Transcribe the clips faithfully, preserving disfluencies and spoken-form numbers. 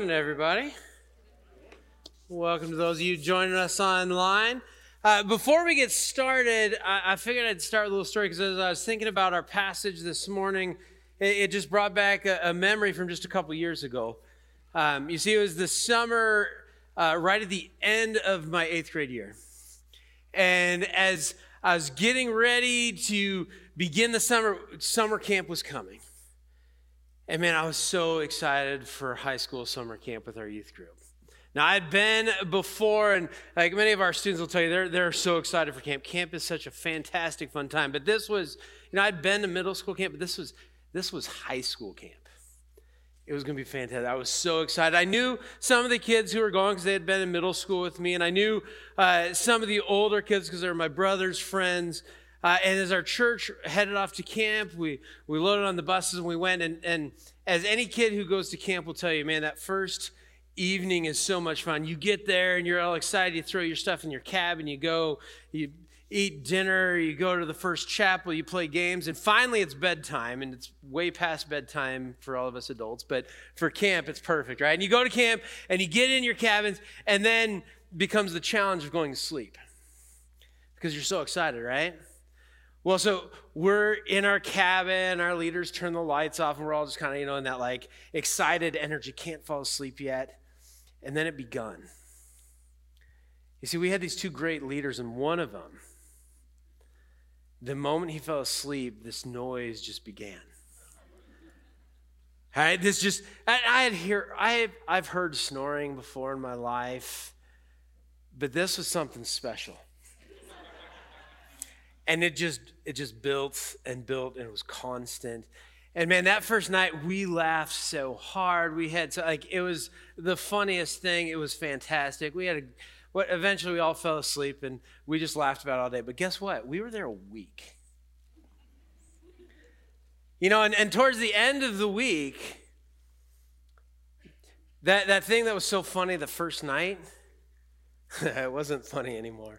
morning, everybody. Welcome to those of you joining us online. Uh, before we get started, I, I figured I'd start with a little story because as I was thinking about our passage this morning, it, it just brought back a, a memory from just a couple years ago. Um, you see, it was the summer uh, right at the end of my eighth grade year. And as I was getting ready to begin the summer, summer camp was coming. And man, I was so excited for high school summer camp with our youth group. Now, I'd been before, and like many of our students will tell you, they're, they're so excited for camp. Camp is such a fantastic, fun time. But this was, you know, I'd been to middle school camp, but this was this was high school camp. It was going to be fantastic. I was so excited. I knew some of the kids who were going because they had been in middle school with me, and I knew uh, some of the older kids because they were my brother's friends. Uh, and as our church headed off to camp, we, we loaded on the buses and we went. And, and as any kid who goes to camp will tell you, man, that first evening is so much fun. You get there and you're all excited. You throw your stuff in your cab and you go, you eat dinner, you go to the first chapel, you play games. And finally it's bedtime, and it's way past bedtime for all of us adults. But for camp, it's perfect, right? And you go to camp and you get in your cabins, and then becomes the challenge of going to sleep because you're so excited, right? Well, so we're in our cabin, our leaders turn the lights off, and we're all just kind of, you know, in that like excited energy, can't fall asleep yet. And then it begun. You see, we had these two great leaders, and one of them, the moment he fell asleep, this noise just began. All right, this just, I, I had hear, I have, I've heard snoring before in my life, but this was something special. And it just it just built and built, and it was constant. And man, that first night we laughed so hard. We had so like it was the funniest thing. It was fantastic. We had a what eventually we all fell asleep and we just laughed about it all day. But guess what? We were there a week. You know, and, and towards the end of the week, that, that thing that was so funny the first night, it wasn't funny anymore.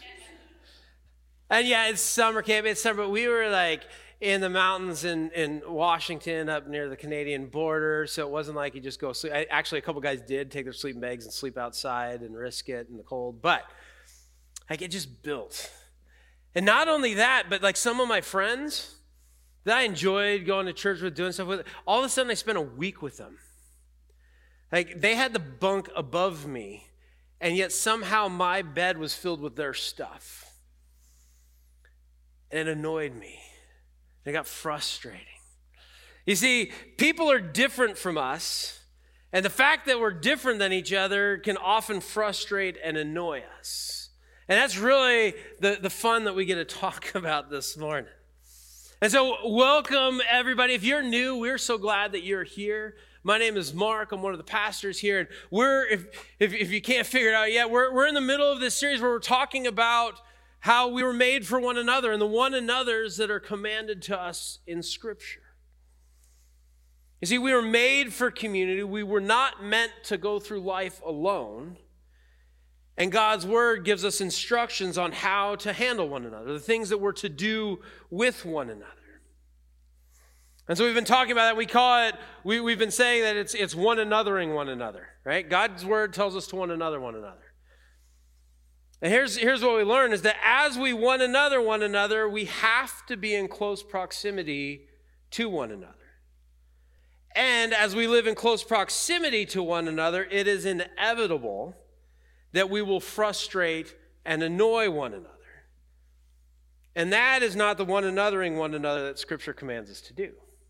And yeah, it's summer camp, it's summer, but we were like in the mountains in, in Washington up near the Canadian border, so it wasn't like you just go sleep. I, actually, a couple guys did take their sleeping bags and sleep outside and risk it in the cold, but like it just built. And not only that, but like some of my friends that I enjoyed going to church with, doing stuff with, all of a sudden I spent a week with them. Like they had the bunk above me, and yet somehow my bed was filled with their stuff. And it annoyed me. It got frustrating. You see, people are different from us, and the fact that we're different than each other can often frustrate and annoy us. And that's really the, the fun that we get to talk about this morning. And so welcome, everybody. If you're new, we're so glad that you're here. My name is Mark. I'm one of the pastors here. And we're, if, if, if you can't figure it out yet, we're, we're in the middle of this series where we're talking about how we were made for one another and the one another's that are commanded to us in Scripture. You see, we were made for community. We were not meant to go through life alone. And God's Word gives us instructions on how to handle one another, the things that we're to do with one another. And so we've been talking about that. We call it, we, we've been saying that it's, it's one anothering one another, right? God's Word tells us to one another one another. And here's, here's what we learn is that as we one another one another, we have to be in close proximity to one another. And as we live in close proximity to one another, it is inevitable that we will frustrate and annoy one another. And that is not the one anothering one another that Scripture commands us to do.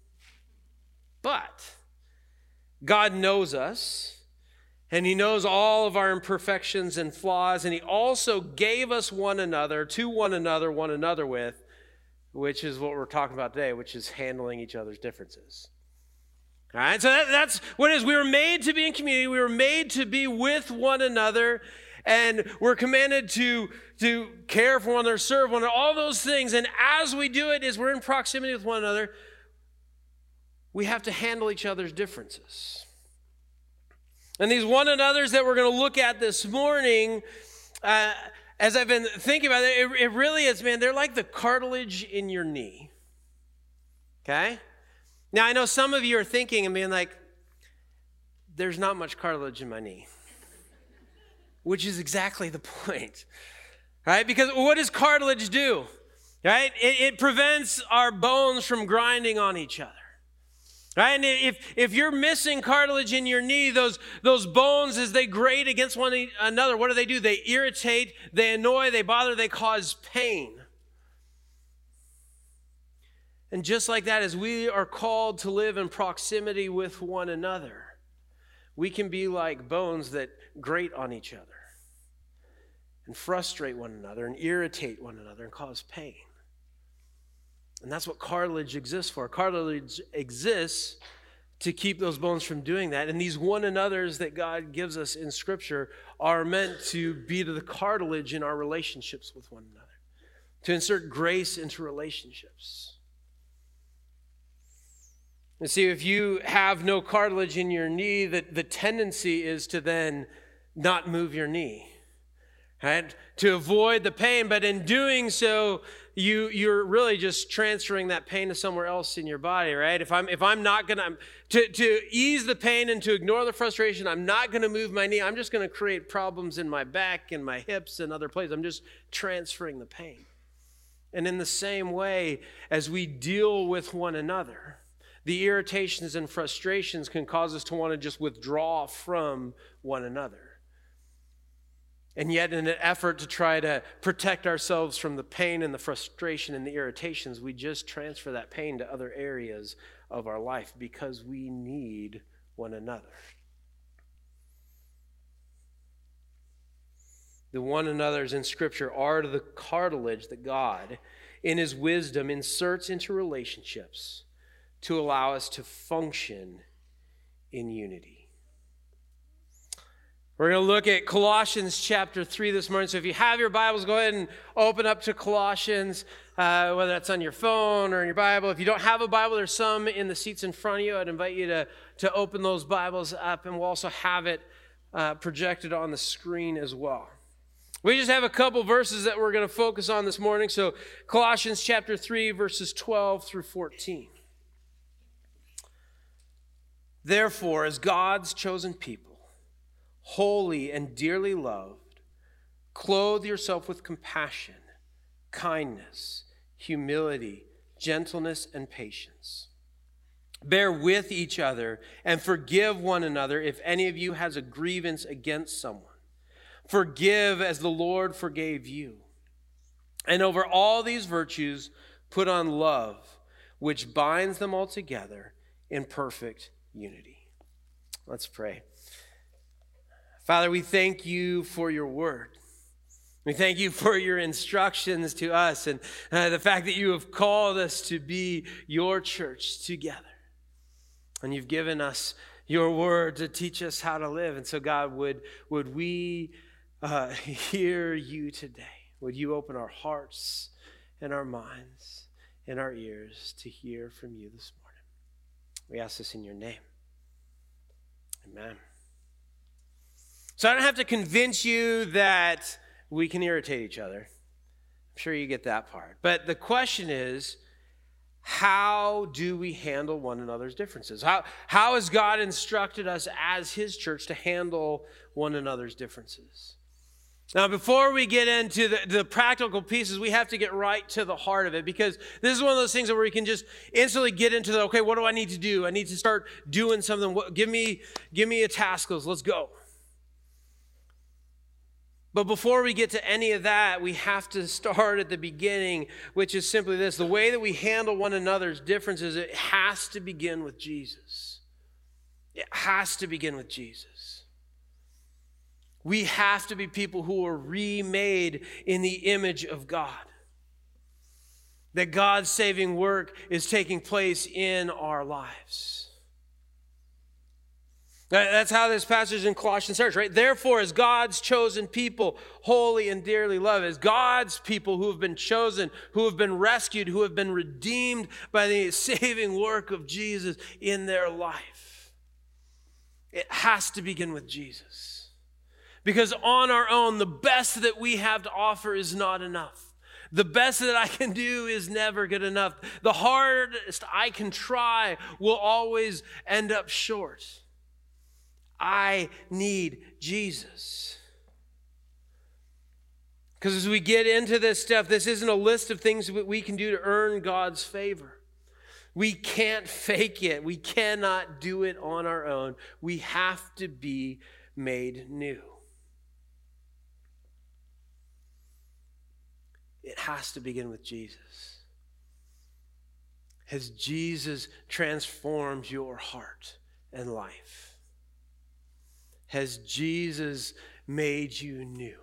But God knows us. And he knows all of our imperfections and flaws, and he also gave us one another, to one another, one another with, which is what we're talking about today, which is handling each other's differences. All right, so that, that's what it is. We were made to be in community. We were made to be with one another, and we're commanded to, to care for one another, serve one another, all those things. And as we do it, as we're in proximity with one another, we have to handle each other's differences. And these one another's that we're going to look at this morning, uh, as I've been thinking about it, it, it really is, man, they're like the cartilage in your knee. Okay? Now, I know some of you are thinking and being like, there's not much cartilage in my knee, which is exactly the point, right? Because what does cartilage do, right? It, it prevents our bones from grinding on each other. Right? And if, if you're missing cartilage in your knee, those, those bones, as they grate against one another, what do they do? They irritate, they annoy, they bother, they cause pain. And just like that, as we are called to live in proximity with one another, we can be like bones that grate on each other and frustrate one another and irritate one another and cause pain. And that's what cartilage exists for. Cartilage exists to keep those bones from doing that. And these one another's that God gives us in Scripture are meant to be to the cartilage in our relationships with one another, to insert grace into relationships. And see, if you have no cartilage in your knee, the, the tendency is to then not move your knee, right? To avoid the pain, but in doing so, You, you're really just transferring that pain to somewhere else in your body, right? If I'm, if I'm not going to, to, to ease the pain and to ignore the frustration, I'm not going to move my knee. I'm just going to create problems in my back and my hips and other places. I'm just transferring the pain. And in the same way, as we deal with one another, the irritations and frustrations can cause us to want to just withdraw from one another. And yet, in an effort to try to protect ourselves from the pain and the frustration and the irritations, we just transfer that pain to other areas of our life because we need one another. The one another's in Scripture are the cartilage that God, in His wisdom, inserts into relationships to allow us to function in unity. We're going to look at Colossians chapter three this morning. So if you have your Bibles, go ahead and open up to Colossians, uh, whether that's on your phone or in your Bible. If you don't have a Bible, there's some in the seats in front of you. I'd invite you to, to open those Bibles up, and we'll also have it uh, projected on the screen as well. We just have a couple verses that we're going to focus on this morning. So Colossians chapter three, verses twelve through fourteen. Therefore, as God's chosen people, holy and dearly loved, clothe yourself with compassion, kindness, humility, gentleness, and patience. Bear with each other and forgive one another if any of you has a grievance against someone. Forgive as the Lord forgave you. And over all these virtues, put on love, which binds them all together in perfect unity. Let's pray. Father, we thank you for your word. We thank you for your instructions to us and uh, the fact that you have called us to be your church together. And you've given us your word to teach us how to live. And so, God, would, would we uh, hear you today? Would you open our hearts and our minds and our ears to hear from you this morning? We ask this in your name. Amen. So I don't have to convince you that we can irritate each other. I'm sure you get that part. But the question is, how do we handle one another's differences? How, how has God instructed us as His church to handle one another's differences? Now, before we get into the, the practical pieces, we have to get right to the heart of it, because this is one of those things where we can just instantly get into the, okay, what do I need to do? I need to start doing something. What, give me, give me a task list. Let's go. But before we get to any of that, we have to start at the beginning, which is simply this. The way that we handle one another's differences, it has to begin with Jesus. It has to begin with Jesus. We have to be people who are remade in the image of God. That God's saving work is taking place in our lives. That's how this passage in Colossians starts, right? Therefore, as God's chosen people, holy and dearly loved, as God's people who have been chosen, who have been rescued, who have been redeemed by the saving work of Jesus in their life, it has to begin with Jesus. Because on our own, the best that we have to offer is not enough. The best that I can do is never good enough. The hardest I can try will always end up short. I need Jesus. Because as we get into this stuff, this isn't a list of things that we can do to earn God's favor. We can't fake it. We cannot do it on our own. We have to be made new. It has to begin with Jesus. Has Jesus transformed your heart and life? Has Jesus made you new?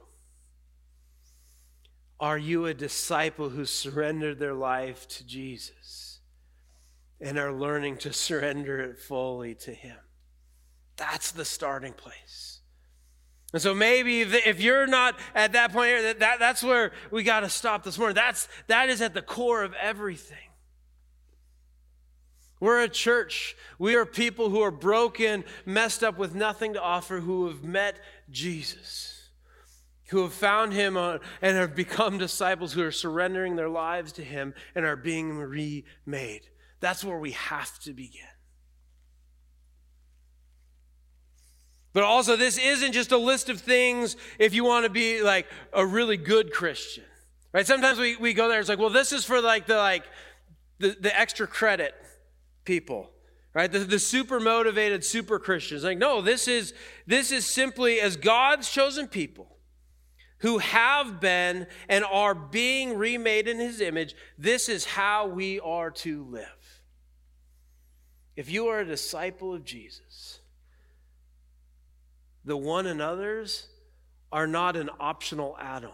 Are you a disciple who surrendered their life to Jesus and are learning to surrender it fully to Him? That's the starting place. And so maybe if you're not at that point here, that, that, that's where we got to stop this morning. That's, that is at the core of everything. We're a church. We are people who are broken, messed up with nothing to offer, who have met Jesus, who have found Him and have become disciples who are surrendering their lives to Him and are being remade. That's where we have to begin. But also, this isn't just a list of things if you want to be like a really good Christian, right? Sometimes we, we go there, it's like, well, this is for like the like the, the extra credit people, right? The, the super motivated super Christians. Like, no, this is this is simply as God's chosen people who have been and are being remade in His image. This is how we are to live. If you are a disciple of Jesus, the one another's are not an optional add-on.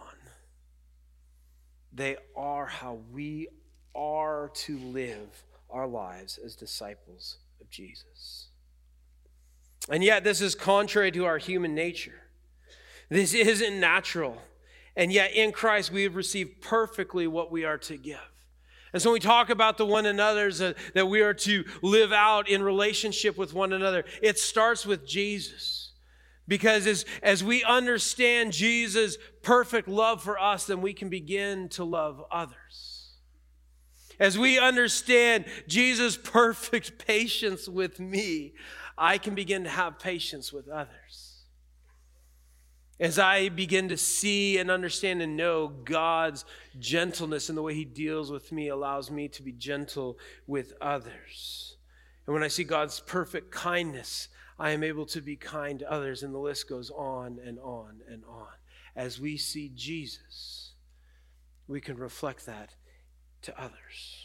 They are how we are to live our lives as disciples of Jesus. And yet this is contrary to our human nature. This isn't natural. And yet in Christ we have received perfectly what we are to give. And so when we talk about the one another's uh, that we are to live out in relationship with one another, it starts with Jesus. Because as, as we understand Jesus' perfect love for us, then we can begin to love others. As we understand Jesus' perfect patience with me, I can begin to have patience with others. As I begin to see and understand and know God's gentleness and the way He deals with me allows me to be gentle with others. And when I see God's perfect kindness, I am able to be kind to others, and the list goes on and on and on. As we see Jesus, we can reflect that to others.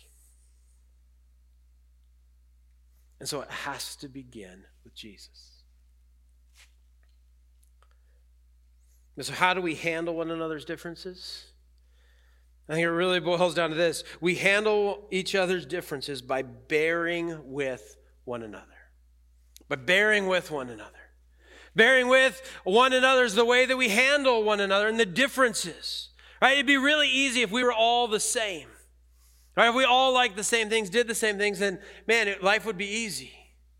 And so it has to begin with Jesus. And so how do we handle one another's differences? I think it really boils down to this. We handle each other's differences by bearing with one another. By bearing with one another. Bearing with one another is the way that we handle one another and the differences. Right? It'd be really easy if we were all the same. Right? If we all liked the same things, did the same things, then man, it, life would be easy.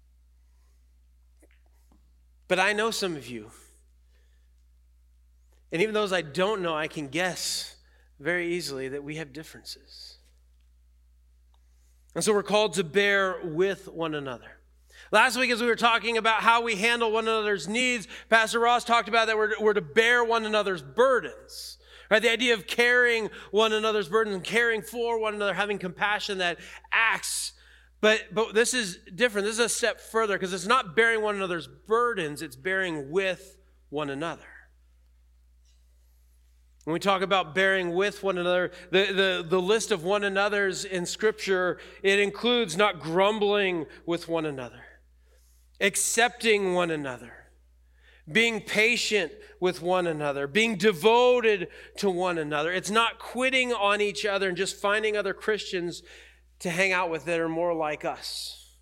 But I know some of you. And even those I don't know, I can guess very easily that we have differences. And so we're called to bear with one another. Last week, as we were talking about how we handle one another's needs, Pastor Ross talked about that we're, we're to bear one another's burdens. Right? The idea of carrying one another's burdens and caring for one another, having compassion that acts. But, but this is different. This is a step further because it's not bearing one another's burdens, it's bearing with one another. When we talk about bearing with one another, the, the, the list of one another's in Scripture, it includes not grumbling with one another, accepting one another, being patient with one another, being devoted to one another. It's not quitting on each other and just finding other Christians to hang out with that are more like us.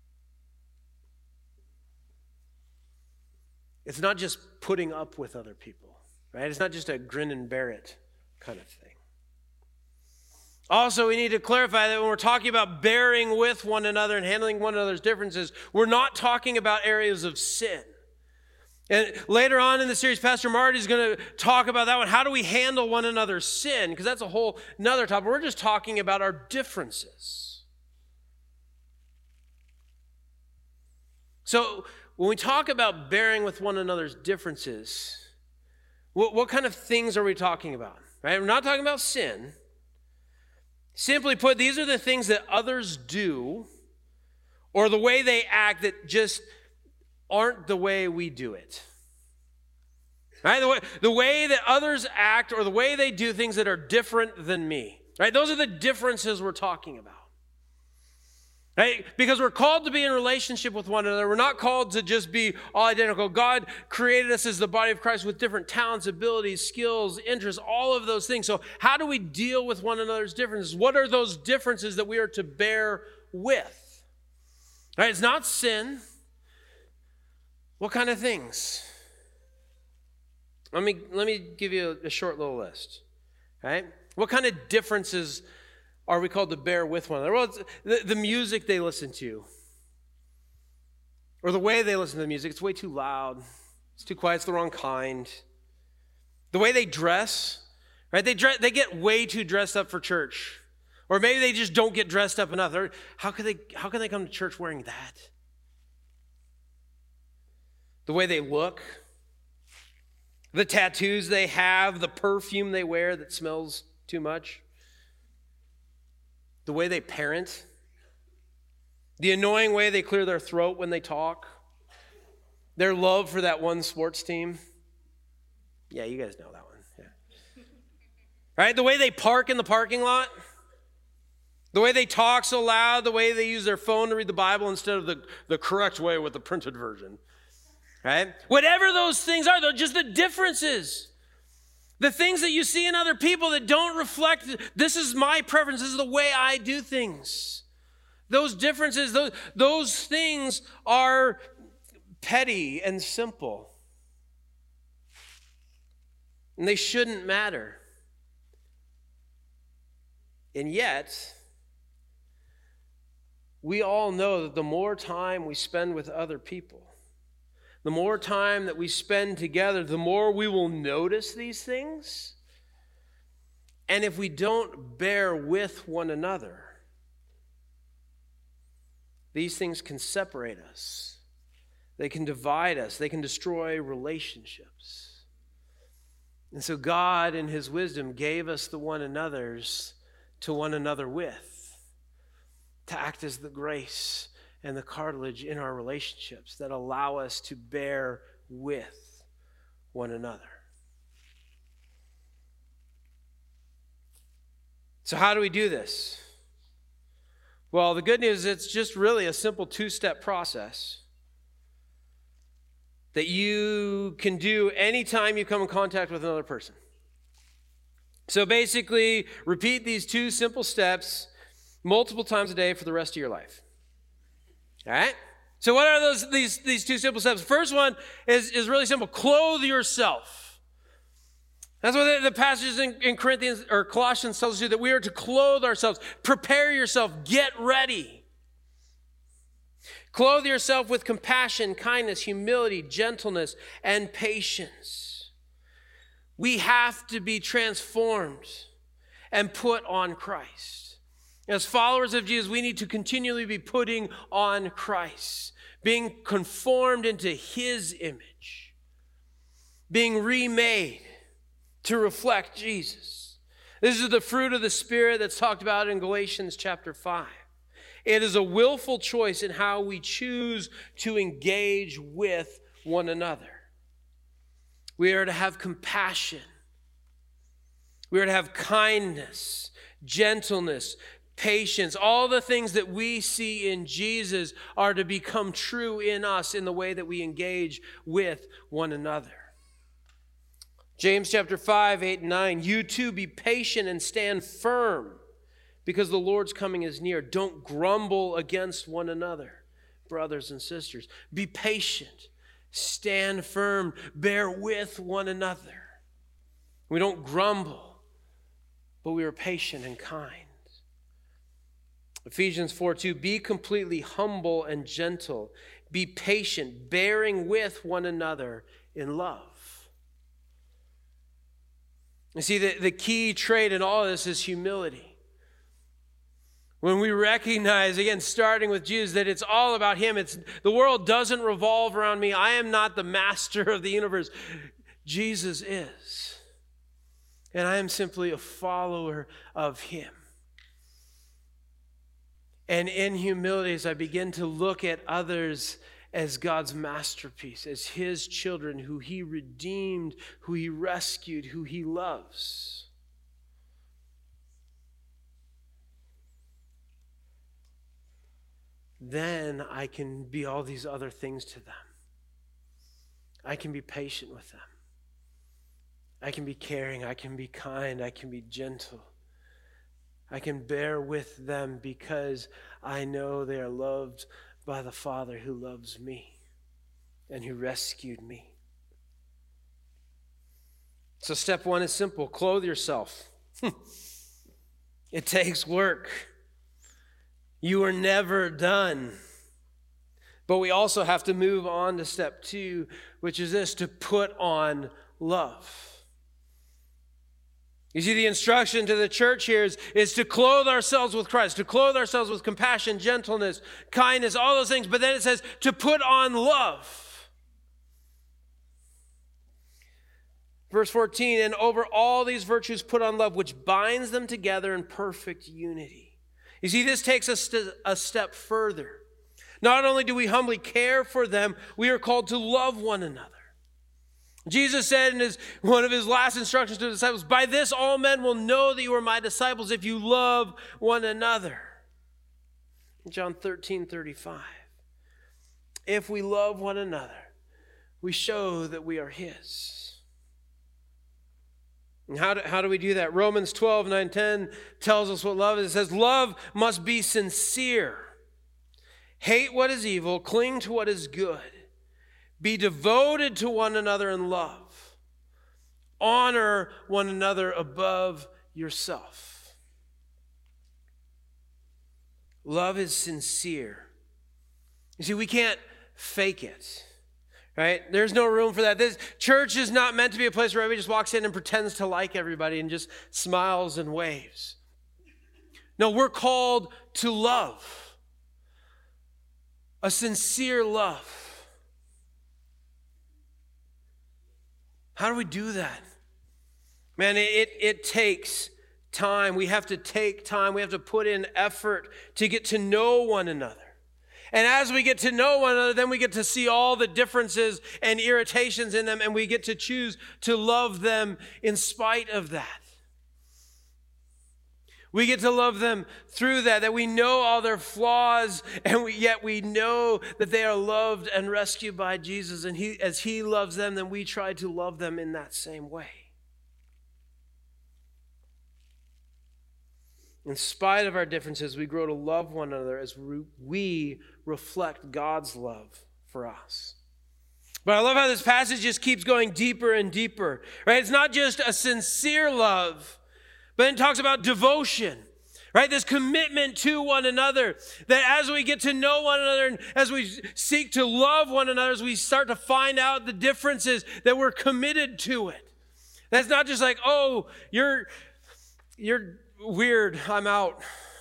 It's not just putting up with other people. Right? It's not just a grin and bear it kind of thing. Also, we need to clarify that when we're talking about bearing with one another and handling one another's differences, we're not talking about areas of sin. And later on in the series, Pastor Marty is going to talk about that one. How do we handle one another's sin? Because that's a whole nother topic. We're just talking about our differences. So when we talk about bearing with one another's differences, what, what kind of things are we talking about? Right? We're not talking about sin. Simply put, these are the things that others do or the way they act that just aren't the way we do it. Right? The way, the way that others act or the way they do things that are different than me. Right? Those are the differences we're talking about. Right? Because we're called to be in relationship with one another. We're not called to just be all identical. God created us as the body of Christ with different talents, abilities, skills, interests, all of those things. So how do we deal with one another's differences? What are those differences that we are to bear with? Right? It's not sin. What kind of things? Let me, let me give you a, a short little list. Right? What kind of differences are we called to bear with one another? Well, it's the, the music they listen to, or the way they listen to the music. It's way too loud. It's too quiet. It's the wrong kind. The way they dress, right? They dress, they get way too dressed up for church, or maybe they just don't get dressed up enough. They're, how can they? How can they come to church wearing that? The way they look, the tattoos they have, the perfume they wear that smells too much. The way they parent, the annoying way they clear their throat when they talk, their love for that one sports team. Yeah, you guys know that one. Yeah. Right? The way they park in the parking lot, the way they talk so loud, the way they use their phone to read the Bible instead of the, the correct way with the printed version. Right? Whatever those things are, they're just the differences. The things that you see in other people that don't reflect, this is my preference, this is the way I do things. Those differences, those, those things are petty and simple. And they shouldn't matter. And yet, we all know that the more time we spend with other people, the more time that we spend together, the more we will notice these things. And if we don't bear with one another, these things can separate us. They can divide us. They can destroy relationships. And so God, in his wisdom, gave us the one another's to one another with, to act as the grace and the cartilage in our relationships that allow us to bear with one another. So how do we do this? Well, the good news is it's just really a simple two-step process that you can do anytime you come in contact with another person. So basically, repeat these two simple steps multiple times a day for the rest of your life. All right? So what are those these, these two simple steps? The first one is, is really simple. Clothe yourself. That's what the, the passages in, in Corinthians or Colossians tells us to do, that we are to clothe ourselves. Prepare yourself. Get ready. Clothe yourself with compassion, kindness, humility, gentleness, and patience. We have to be transformed and put on Christ. As followers of Jesus, we need to continually be putting on Christ, being conformed into his image, being remade to reflect Jesus. This is the fruit of the Spirit that's talked about in Galatians chapter five. It is a willful choice in how we choose to engage with one another. We are to have compassion. We are to have kindness, gentleness, patience. All the things that we see in Jesus are to become true in us in the way that we engage with one another. James chapter five, eight, and nine. You too be patient and stand firm, because the Lord's coming is near. Don't grumble against one another, brothers and sisters. Be patient. Stand firm. Bear with one another. We don't grumble, but we are patient and kind. Ephesians four two, be completely humble and gentle. Be patient, bearing with one another in love. You see, the, the key trait in all of this is humility. When we recognize, again, starting with Jesus, that it's all about him. It's the world doesn't revolve around me. I am not the master of the universe. Jesus is. And I am simply a follower of him. And in humility, as I begin to look at others as God's masterpiece, as his children, who he redeemed, who he rescued, who he loves, then I can be all these other things to them. I can be patient with them. I can be caring. I can be kind. I can be gentle. I can bear with them because I know they are loved by the Father who loves me and who rescued me. So step one is simple. Clothe yourself. It takes work. You are never done. But we also have to move on to step two, which is this, to put on love. You see, the instruction to the church here is, is to clothe ourselves with Christ, to clothe ourselves with compassion, gentleness, kindness, all those things. But then it says to put on love. Verse fourteen, and over all these virtues put on love, which binds them together in perfect unity. You see, this takes us st- a step further. Not only do we humbly care for them, we are called to love one another. Jesus said in his, one of his last instructions to the disciples, by this all men will know that you are my disciples if you love one another. John thirteen thirty-five. If we love one another, we show that we are his. And how do, how do we do that? Romans twelve nine ten tells us what love is. It says, love must be sincere. Hate what is evil, cling to what is good. Be devoted to one another in love. Honor one another above yourself. Love is sincere. You see, we can't fake it, right? There's no room for that. This church is not meant to be a place where everybody just walks in and pretends to like everybody and just smiles and waves. No, we're called to love. A sincere love. How do we do that? Man, it, it takes time. We have to take time. We have to put in effort to get to know one another. And as we get to know one another, then we get to see all the differences and irritations in them, and we get to choose to love them in spite of that. We get to love them through that, that we know all their flaws, and we, yet we know that they are loved and rescued by Jesus. And he, as he loves them, then we try to love them in that same way. In spite of our differences, we grow to love one another as we reflect God's love for us. But I love how this passage just keeps going deeper and deeper, right? It's not just a sincere love, but it talks about devotion, right? This commitment to one another, that as we get to know one another and as we seek to love one another, as we start to find out the differences, that we're committed to it. That's not just like, oh, you're, you're weird, I'm out.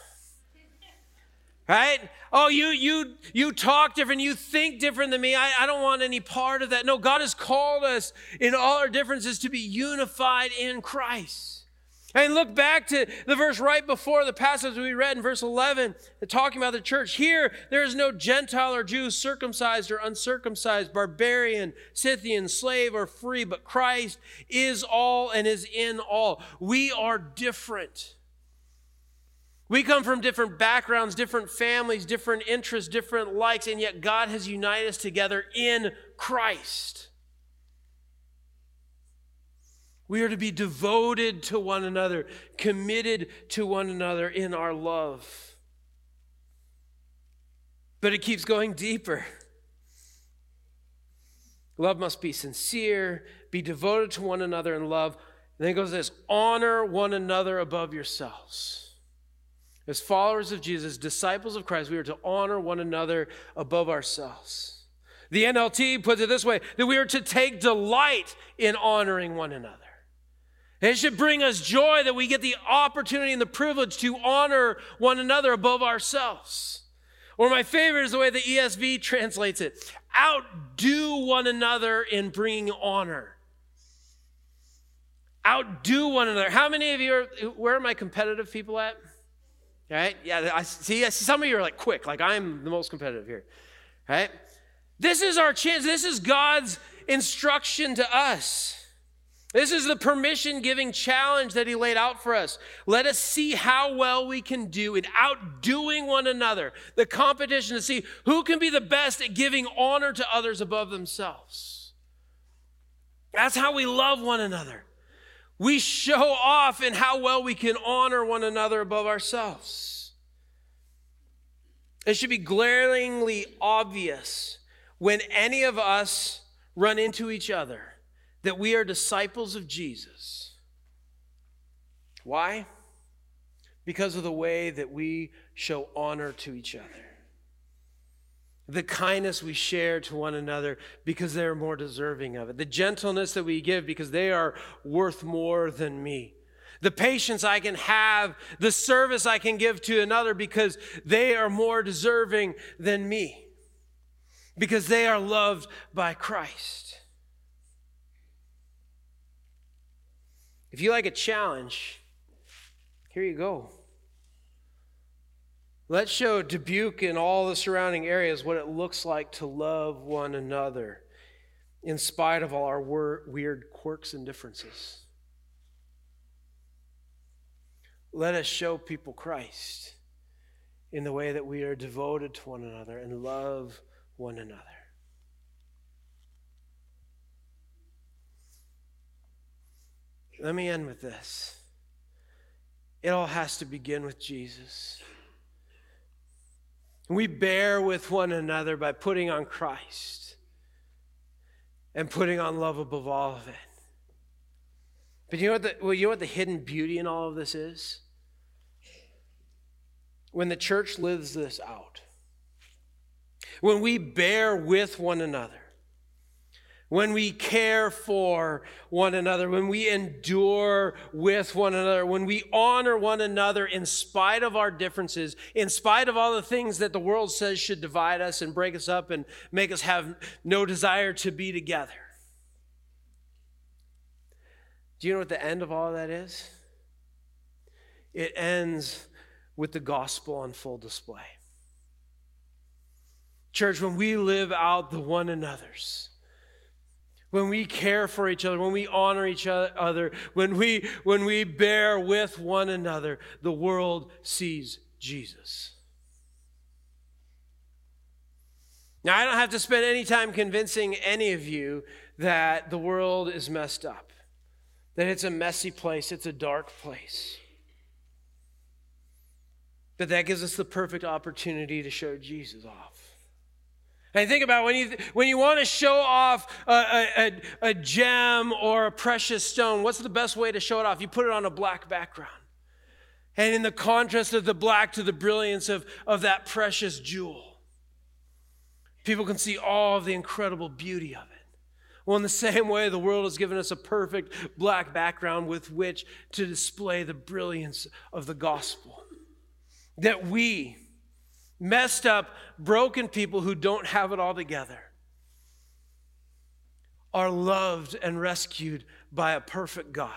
Right? Oh, you you you talk different, you think different than me. I, I don't want any part of that. No, God has called us in all our differences to be unified in Christ. And look back to the verse right before the passage we read in verse eleven, talking about the church. Here, there is no Gentile or Jew, circumcised or uncircumcised, barbarian, Scythian, slave or free, but Christ is all and is in all. We are different. We come from different backgrounds, different families, different interests, different likes, and yet God has united us together in Christ. We are to be devoted to one another, committed to one another in our love. But it keeps going deeper. Love must be sincere, be devoted to one another in love. And then it goes this, honor one another above yourselves. As followers of Jesus, disciples of Christ, we are to honor one another above ourselves. The N L T puts it this way, that we are to take delight in honoring one another. It should bring us joy that we get the opportunity and the privilege to honor one another above ourselves. Or my favorite is the way the E S V translates it. Outdo one another in bringing honor. Outdo one another. How many of you are, where are my competitive people at? Right? Yeah, I see, I see some of you are like quick, like I'm the most competitive here. Right? This is our chance. This is God's instruction to us. This is the permission-giving challenge that he laid out for us. Let us see how well we can do in outdoing one another. The competition to see who can be the best at giving honor to others above themselves. That's how we love one another. We show off in how well we can honor one another above ourselves. It should be glaringly obvious when any of us run into each other that we are disciples of Jesus. Why? Because of the way that we show honor to each other. The kindness we share to one another because they're more deserving of it. The gentleness that we give because they are worth more than me. The patience I can have, the service I can give to another because they are more deserving than me. Because they are loved by Christ. If you like a challenge, here you go. Let's show Dubuque and all the surrounding areas what it looks like to love one another in spite of all our weird quirks and differences. Let us show people Christ in the way that we are devoted to one another and love one another. Let me end with this. It all has to begin with Jesus. We bear with one another by putting on Christ and putting on love above all of it. But you know what the, well, you know what the hidden beauty in all of this is? When the church lives this out. When we bear with one another. When we care for one another, when we endure with one another, when we honor one another in spite of our differences, in spite of all the things that the world says should divide us and break us up and make us have no desire to be together. Do you know what the end of all of that is? It ends with the gospel on full display. Church, when we live out the one another's, when we care for each other, when we honor each other, when we, when we bear with one another, the world sees Jesus. Now, I don't have to spend any time convincing any of you that the world is messed up, that it's a messy place, it's a dark place. But that gives us the perfect opportunity to show Jesus off. And think about when you when you want to show off a, a, a gem or a precious stone, what's the best way to show it off? You put it on a black background. And in the contrast of the black to the brilliance of, of that precious jewel, people can see all of the incredible beauty of it. Well, in the same way, the world has given us a perfect black background with which to display the brilliance of the gospel. That we, messed up, broken people who don't have it all together, are loved and rescued by a perfect God.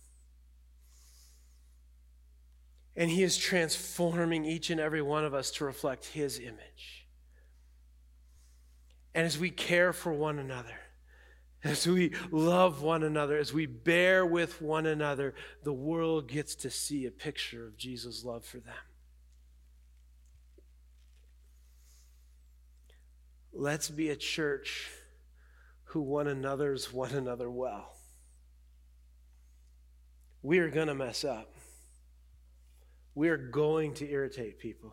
And he is transforming each and every one of us to reflect his image. And as we care for one another, as we love one another, as we bear with one another, the world gets to see a picture of Jesus' love for them. Let's be a church who one another's one another well. We are going to mess up. We are going to irritate people.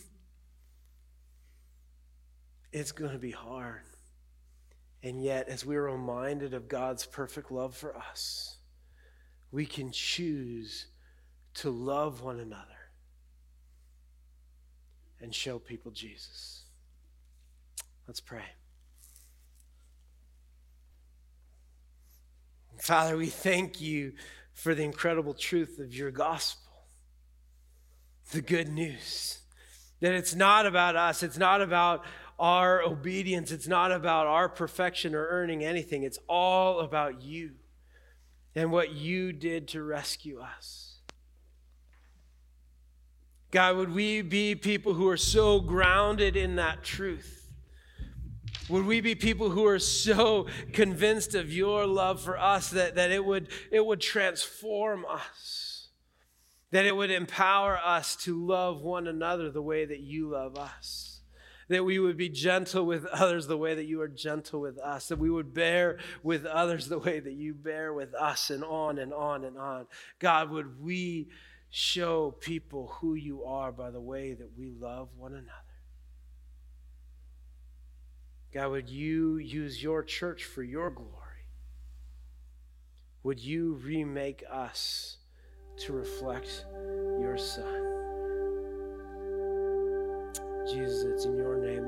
It's going to be hard. And yet, as we are reminded of God's perfect love for us, we can choose to love one another and show people Jesus. Let's pray. Father, we thank you for the incredible truth of your gospel, the good news, that it's not about us, it's not about our obedience, it's not about our perfection or earning anything, it's all about you and what you did to rescue us. God, would we be people who are so grounded in that truth? Would we be people who are so convinced of your love for us that, that it would, it would transform us, that it would empower us to love one another the way that you love us, that we would be gentle with others the way that you are gentle with us, that we would bear with others the way that you bear with us, and on and on and on. God, would we show people who you are by the way that we love one another? God, would you use your church for your glory? Would you remake us to reflect your Son? Jesus, it's in your name